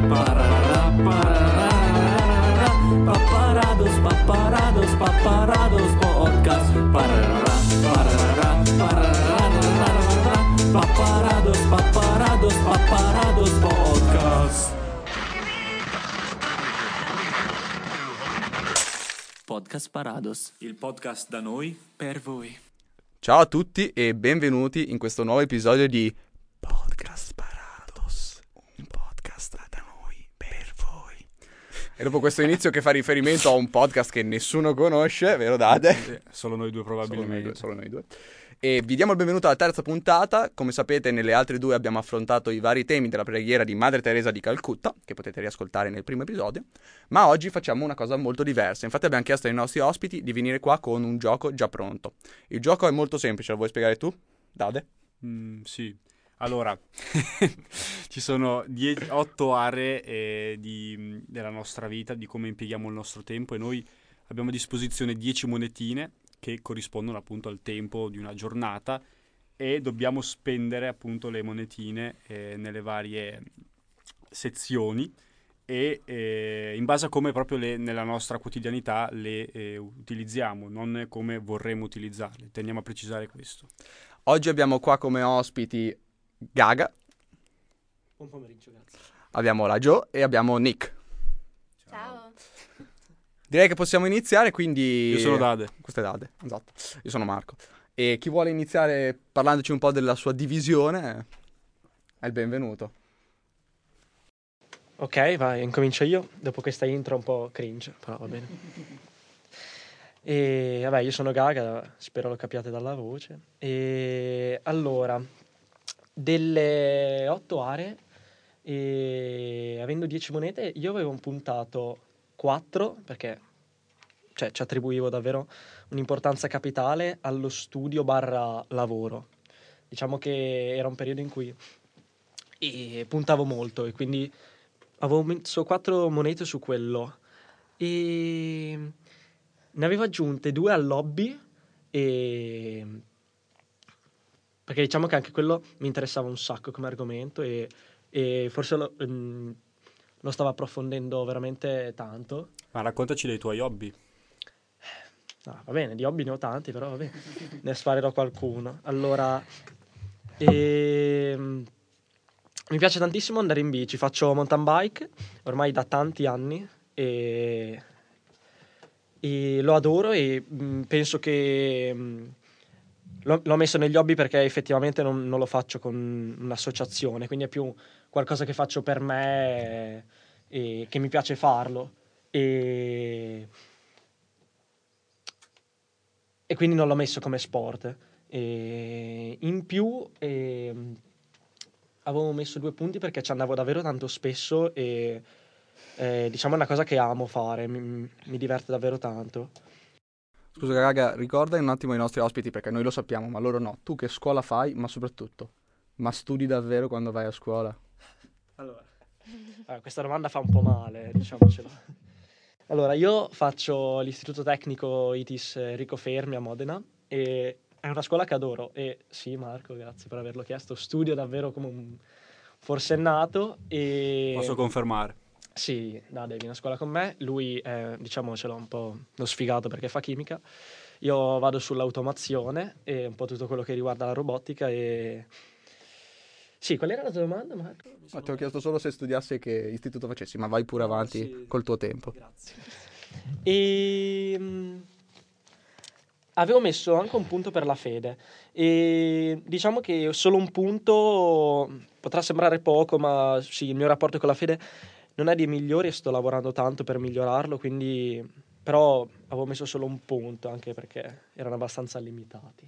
Papparados podcast. Papparados podcast. Podcast Parados. Il podcast da noi Per voi. Ciao a tutti e benvenuti in questo nuovo episodio di Podcast Parados, un podcast da noi per voi. E dopo questo inizio che fa riferimento a un podcast che nessuno conosce, vero Dade? solo noi due probabilmente. Solo noi due. E vi diamo il benvenuto alla terza puntata. Come sapete, nelle altre due abbiamo affrontato i vari temi della preghiera di Madre Teresa di Calcutta, che potete riascoltare nel primo episodio. Ma oggi facciamo una cosa molto diversa. Infatti abbiamo chiesto ai nostri ospiti di venire qua con un gioco già pronto. Il gioco è molto semplice, lo vuoi spiegare tu, Dade? Sì. Allora, ci sono 8 aree della nostra vita, di come impieghiamo il nostro tempo, e noi abbiamo a disposizione 10 monetine che corrispondono appunto al tempo di una giornata, e dobbiamo spendere appunto le monetine nelle varie sezioni e in base a come proprio nella nostra quotidianità le utilizziamo, non come vorremmo utilizzarle. Teniamo a precisare questo. Oggi abbiamo qua come ospiti Gaga, Buon pomeriggio, grazie. abbiamo la Jo e abbiamo Nick. Ciao. Direi che possiamo iniziare, quindi... Io sono Dade. Questo è Dade, esatto. Io sono Marco. E chi vuole iniziare parlandoci un po' della sua divisione è il benvenuto. Ok, vai, incomincio io, dopo questa intro un po' cringe, però va bene. E vabbè, io sono Gaga, spero lo capiate dalla voce. E allora, delle 8 aree, e avendo 10 monete, io avevo puntato 4, perché ci attribuivo davvero un'importanza capitale allo studio / lavoro. Diciamo che era un periodo in cui puntavo molto, e quindi avevo messo 4 monete su quello, e ne avevo aggiunte 2 all'hobby, perché diciamo che anche quello mi interessava un sacco come argomento, e forse lo stavo approfondendo veramente tanto. Ma raccontaci dei tuoi hobby. No, va bene, di hobby ne ho tanti, però va bene, ne sparerò qualcuno. Allora, mi piace tantissimo andare in bici, faccio mountain bike ormai da tanti anni, e lo adoro, e penso che l'ho messo negli hobby perché effettivamente non lo faccio con un'associazione, quindi è più qualcosa che faccio per me e che mi piace farlo, e quindi non l'ho messo come sport. E in più avevo messo 2 punti perché ci andavo davvero tanto spesso, e diciamo è una cosa che amo fare, mi diverte davvero tanto. Scusa Gaga, ricorda un attimo i nostri ospiti, perché noi lo sappiamo, ma loro no. Tu che scuola fai, ma soprattutto, ma studi davvero quando vai a scuola? Allora, questa domanda fa un po' male, diciamocelo. Allora, io faccio l'istituto tecnico ITIS Enrico Fermi a Modena, e è una scuola che adoro. E sì, Marco, grazie per averlo chiesto, studio davvero come un forsennato. E Posso confermare. sì, Dade viene a scuola con me, lui è, diciamocelo, un po' lo sfigato perché fa chimica, io vado sull'automazione e un po' tutto quello che riguarda la robotica. E sì, qual era la tua domanda, Marco? Ma ti ho chiesto solo se studiassi e che istituto facessi, ma vai pure avanti Sì. col tuo tempo. Grazie. E avevo messo anche un punto per la fede, e diciamo che solo un punto potrà sembrare poco, ma sì, il mio rapporto con la fede non è dei migliori e sto lavorando tanto per migliorarlo, quindi però avevo messo solo un punto, anche perché erano abbastanza limitati.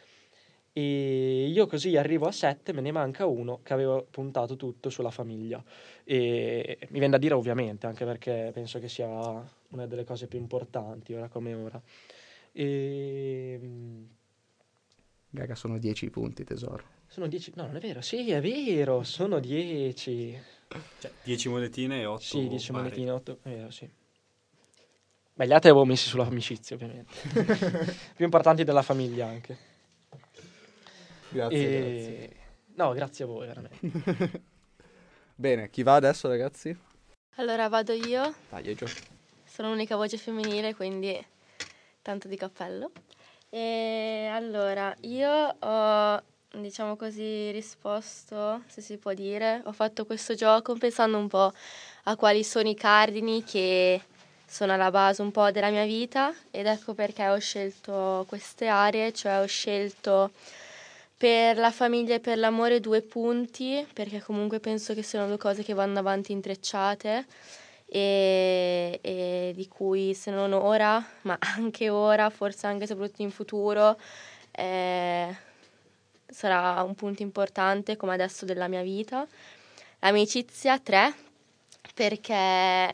E io così arrivo a 7, me ne manca uno che avevo puntato tutto sulla famiglia, e mi viene da dire ovviamente, anche perché penso che sia una delle cose più importanti ora come ora. E Gaga, sono 10 punti, tesoro. sono 10, no, non è vero, sì, è vero, sono 10. Cioè, 10 monetine e 8 Sì, 10 bare. monetine, 8, è vero, sì. Beh, gli altri avevo messi sull'amicizia, ovviamente. Più importanti della famiglia anche. Grazie. No, grazie a voi, veramente. Bene, chi va adesso, ragazzi? Allora vado io, Dai, Gio. sono l'unica voce femminile, quindi tanto di cappello. E allora, io ho, diciamo così, risposto, se si può dire, ho fatto questo gioco pensando un po' a quali sono i cardini che sono alla base un po' della mia vita, ed ecco perché ho scelto queste aree, cioè ho scelto per la famiglia e per l'amore 2 punti, perché comunque penso che siano 2 cose che vanno avanti intrecciate e di cui se non ora, ma anche ora, forse anche e soprattutto in futuro, eh, sarà un punto importante come adesso della mia vita. L'amicizia 3, perché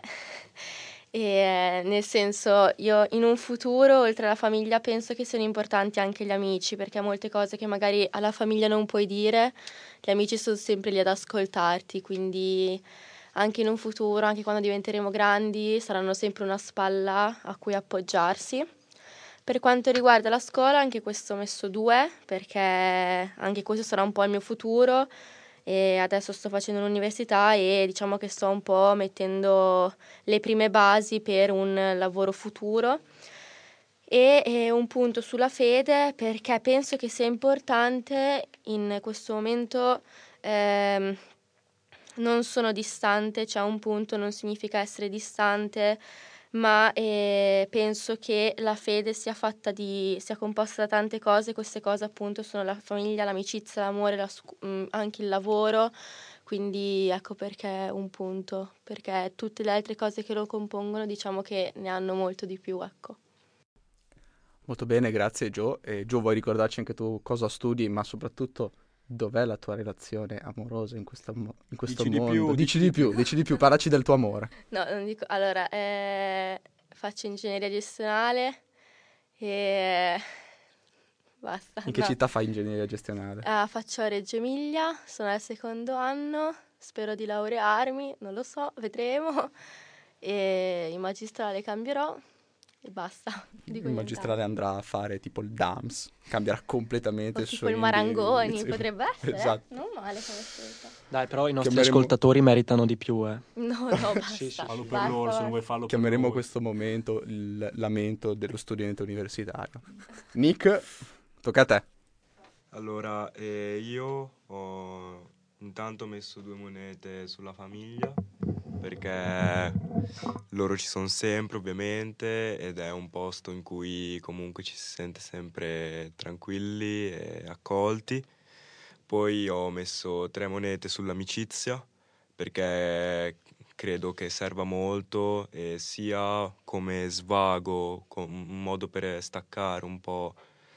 nel senso io in un futuro oltre alla famiglia penso che siano importanti anche gli amici, perché molte cose che magari alla famiglia non puoi dire, gli amici sono sempre lì ad ascoltarti, quindi anche in un futuro, anche quando diventeremo grandi, saranno sempre una spalla a cui appoggiarsi. Per quanto riguarda la scuola, anche questo ho messo 2, perché anche questo sarà un po' il mio futuro e adesso sto facendo l'università e diciamo che sto un po' mettendo le prime basi per un lavoro futuro. E un punto sulla fede, perché penso che sia importante in questo momento. Non sono distante, cioè un punto non significa essere distante, ma penso che la fede sia composta da tante cose. Queste cose appunto sono la famiglia, l'amicizia, l'amore, anche il lavoro, quindi ecco perché è un punto, perché tutte le altre cose che lo compongono diciamo che ne hanno molto di più, ecco. Molto bene, grazie Gio. E Gio, vuoi ricordarci anche tu cosa studi, ma soprattutto dov'è la tua relazione amorosa in questo Dici di più, mondo? dici di più. Dici di più, parlaci del tuo amore. No, non dico, allora, faccio ingegneria gestionale e basta. In che No. città fai ingegneria gestionale? Faccio a Reggio Emilia, sono al 2º anno, spero di laurearmi, non lo so, vedremo. E in magistrale cambierò e basta. Dico Il magistrale andrà a fare tipo il DAMS, cambierà completamente o il tipo suo il Marangoni, indirizzo. potrebbe essere, Esatto. non male come scelta. Dai, però i nostri Chiameremo- ascoltatori meritano di più, eh. No, basta. Sì, sì. Fallo per Basta, loro, se basta. non vuoi farlo per Chiameremo noi. questo momento il lamento dello studente universitario. Nick, tocca a te. Allora, io ho intanto messo 2 monete sulla famiglia perché loro ci sono sempre ovviamente ed è un posto in cui comunque ci si sente sempre tranquilli e accolti. Poi ho messo 3 monete sull'amicizia perché credo che serva molto sia come svago, un modo per staccare un po'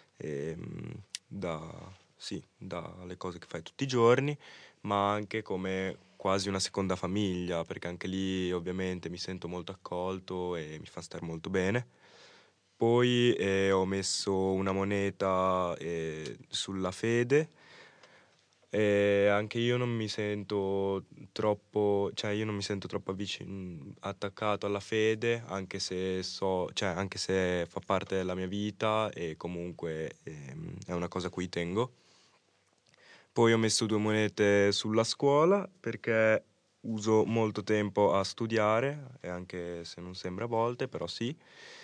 dalle cose che fai tutti i giorni, ma anche come quasi una seconda famiglia, perché anche lì ovviamente mi sento molto accolto e mi fa stare molto bene. Poi ho messo una moneta sulla fede. Anche io non mi sento troppo, cioè io non mi sento troppo attaccato alla fede, anche se anche se fa parte della mia vita e comunque è una cosa a cui tengo. Poi ho messo 2 monete sulla scuola perché uso molto tempo a studiare, e anche se non sembra a volte, però sì.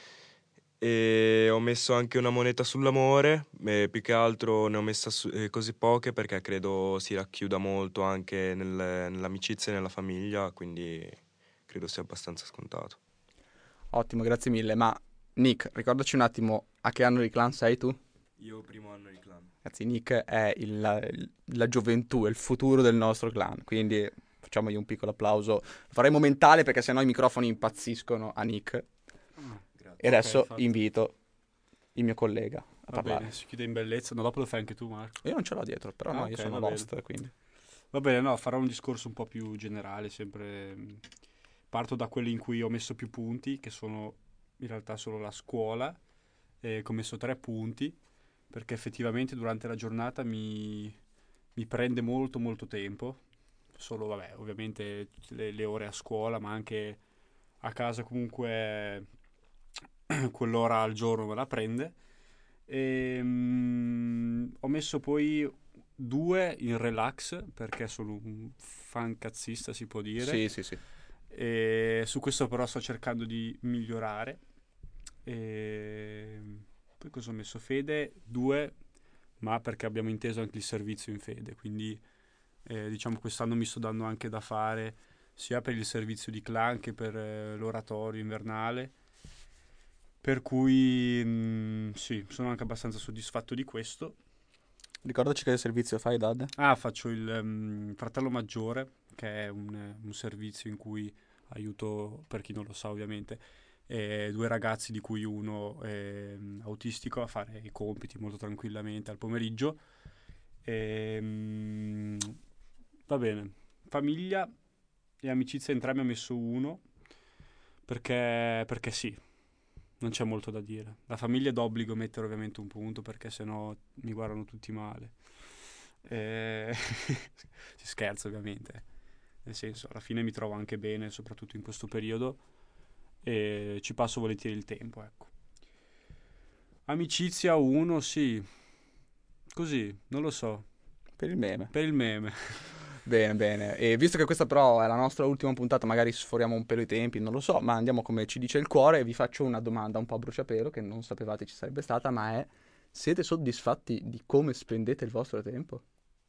E ho messo anche una moneta sull'amore, più che altro ne ho messa così poche perché credo si racchiuda molto anche nell'amicizia e nella famiglia, quindi credo sia abbastanza scontato. Ottimo, grazie mille. Ma Nick, ricordaci un attimo a che anno di clan sei tu? Io primo anno di clan. Ragazzi, Nick è la gioventù, è il futuro del nostro clan, quindi facciamogli un piccolo applauso. Lo faremo mentale perché sennò i microfoni impazziscono a Nick. E adesso infatti. invito il mio collega a Va parlare. bene, si chiude in bellezza. No, dopo lo fai anche tu, Marco. Io non ce l'ho dietro, però no, io ok, sono va l'host, quindi... Va bene, no, farò un discorso un po' più generale, sempre. Parto da quelli in cui ho messo più punti, che sono in realtà solo la scuola, che ho messo 3 punti, perché effettivamente durante la giornata mi prende molto molto tempo. Solo, vabbè, ovviamente tutte le ore a scuola, ma anche a casa comunque quell'ora al giorno me la prende. Ho messo poi 2 in relax perché sono un fan cazzista, si può dire. Sì. E su questo però sto cercando di migliorare. E poi cosa ho messo? Fede 2, ma perché abbiamo inteso anche il servizio in fede, quindi diciamo quest'anno mi sto dando anche da fare sia per il servizio di clan che per l'oratorio invernale, per cui sì, sono anche abbastanza soddisfatto di questo. Ricordaci che servizio fai, Dad? Faccio il fratello maggiore, che è un servizio in cui aiuto, per chi non lo sa ovviamente, 2 ragazzi di cui uno è autistico, a fare i compiti molto tranquillamente al pomeriggio. Va bene, famiglia e amicizia entrambi ho messo 1, perché sì, non c'è molto da dire. La famiglia è d'obbligo mettere ovviamente un punto, perché sennò mi guardano tutti male. Si scherza ovviamente, nel senso, alla fine mi trovo anche bene, soprattutto in questo periodo, e ci passo volentieri il tempo, ecco. Amicizia 1, sì, così, non lo so, Per il meme. per il meme. Bene, bene. E visto che questa però è la nostra ultima puntata, magari sforiamo un pelo i tempi, non lo so, ma andiamo come ci dice il cuore e vi faccio una domanda un po' a bruciapelo che non sapevate ci sarebbe stata, ma è: siete soddisfatti di come spendete il vostro tempo?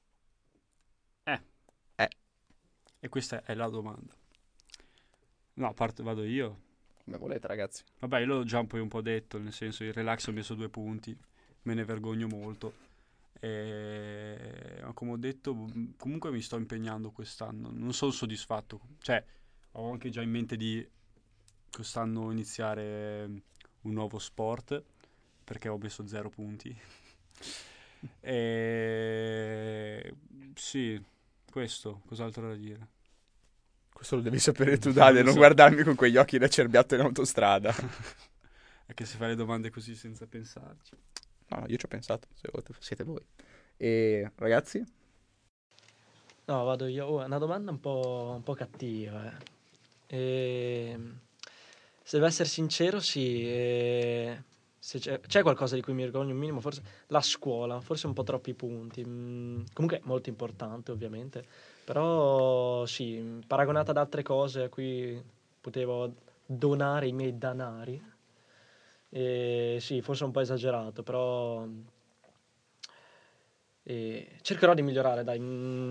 E questa è la domanda. No, a parte vado io. Come volete, ragazzi. Vabbè, io l'ho già poi un po' detto, nel senso, il relax ho messo 2 punti, me ne vergogno molto. Ma come ho detto, comunque mi sto impegnando quest'anno, non sono soddisfatto, cioè ho anche già in mente di quest'anno iniziare un nuovo sport, perché ho messo 0 punti. Sì, questo, cos'altro da dire? Questo lo devi sapere tu, Dade, non guardarmi con quegli occhi da cerbiatto in autostrada. È che si fa le domande così senza pensarci. No, io ci ho pensato, siete voi. E ragazzi? No, vado io. Oh, è una domanda un po' cattiva. Se devo essere sincero, sì. Se c'è qualcosa di cui mi vergogno un minimo, forse la scuola, forse un po' troppi punti. Comunque molto importante, ovviamente. Però sì, paragonata ad altre cose a cui potevo donare i miei danari. Sì, forse un po' esagerato, però cercherò di migliorare, dai.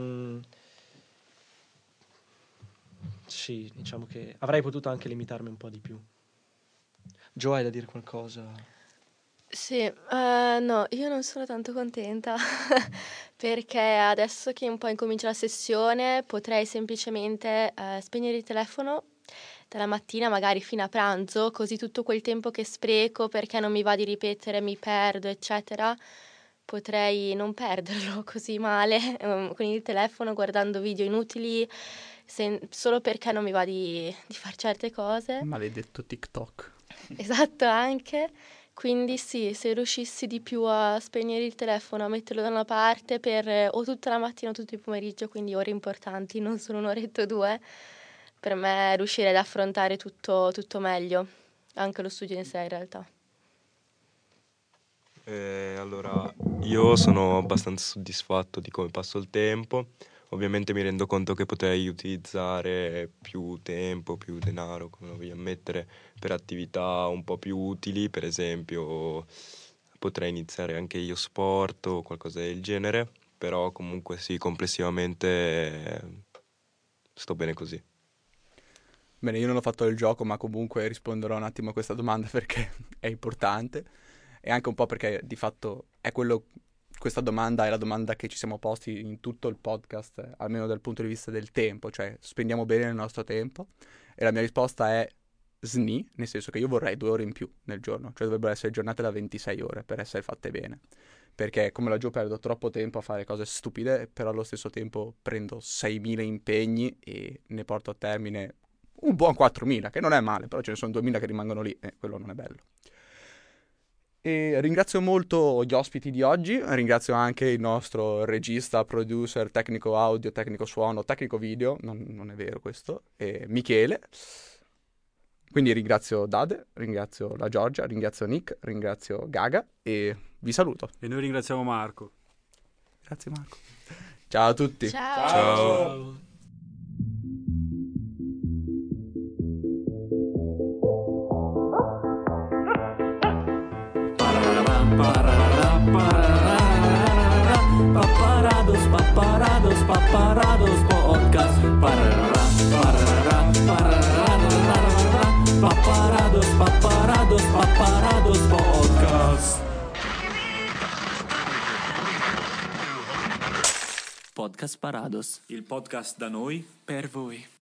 Sì, diciamo che avrei potuto anche limitarmi un po' di più. Gio, hai da dire qualcosa? Sì, no, io non sono tanto contenta perché adesso che un po' incomincia la sessione potrei semplicemente spegnere il telefono dalla mattina magari fino a pranzo, così tutto quel tempo che spreco perché non mi va di ripetere, mi perdo, eccetera, potrei non perderlo così male con il telefono guardando video inutili solo perché non mi va di fare certe cose. Maledetto TikTok. Esatto, anche. Quindi sì, se riuscissi di più a spegnere il telefono, a metterlo da una parte per o tutta la mattina o tutto il pomeriggio, quindi ore importanti, non solo un'oretta o 2, per me riuscire ad affrontare tutto meglio, anche lo studio in sé in realtà. Allora, io sono abbastanza soddisfatto di come passo il tempo. Ovviamente mi rendo conto che potrei utilizzare più tempo, più denaro, come lo voglio ammettere, per attività un po' più utili. Per esempio, potrei iniziare anche io sport o qualcosa del genere. Però comunque sì, complessivamente sto bene così. Bene, io non ho fatto il gioco, ma comunque risponderò un attimo a questa domanda perché è importante e anche un po' perché di fatto è questa domanda è la domanda che ci siamo posti in tutto il podcast, almeno dal punto di vista del tempo, cioè spendiamo bene il nostro tempo, e la mia risposta è SNI, nel senso che io vorrei 2 ore in più nel giorno, cioè dovrebbero essere giornate da 26 ore per essere fatte bene, perché come la Gio perdo troppo tempo a fare cose stupide, però allo stesso tempo prendo 6.000 impegni e ne porto a termine un buon 4.000, che non è male, però ce ne sono 2.000 che rimangono lì e quello non è bello. E ringrazio molto gli ospiti di oggi, ringrazio anche il nostro regista, producer, tecnico audio, tecnico suono, tecnico video, non è vero questo, e Michele. Quindi ringrazio Dade, ringrazio la Giorgia, ringrazio Nick, ringrazio Gaga e vi saluto. E noi ringraziamo Marco. Grazie Marco. Ciao a tutti. Ciao! Ciao. Podcast Parados. Il podcast da noi Per voi.